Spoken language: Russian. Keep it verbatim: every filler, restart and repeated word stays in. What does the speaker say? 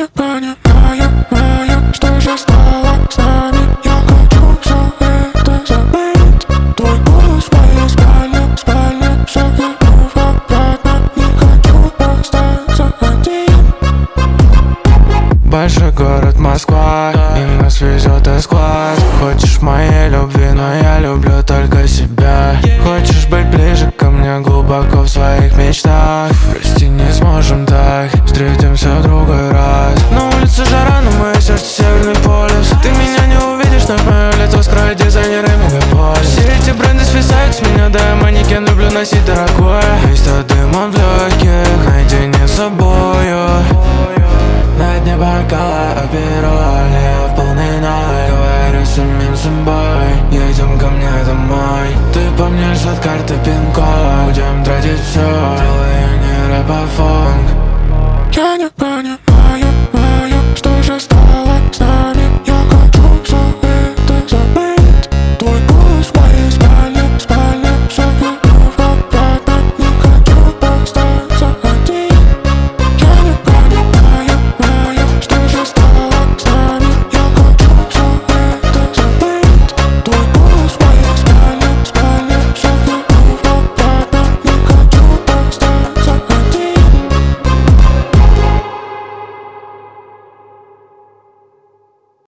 не понимаю, маю, что же стало с нами. Я хочу все это забыть. Твой голос в моей спальне, спальне. Все верну обратно, не хочу остаться один. Большой город Москва, и нас везет эсквад. Хочешь моей любви, но я люблю только себя. Хочешь быть ближе ко мне глубоко в своих мечтах. Прости, не сможем так, встретимся в другой раз. На улице жара, но мое сердце северный полюс. Ты меня не увидишь, но мое лицо скроет дизайнеры мегаполис. Все эти бренды свисают с меня, да я манекен, люблю носить дорогое. Весь-то дымом в легких, наедине с собою. На дне бокала опероль, я в полный ноль. Говорю с самим собой, едем ко мне домой. Ты помнишь от карты пин-код, будем тратить все. Делаю не рэп, а фонк. Я не понимаю.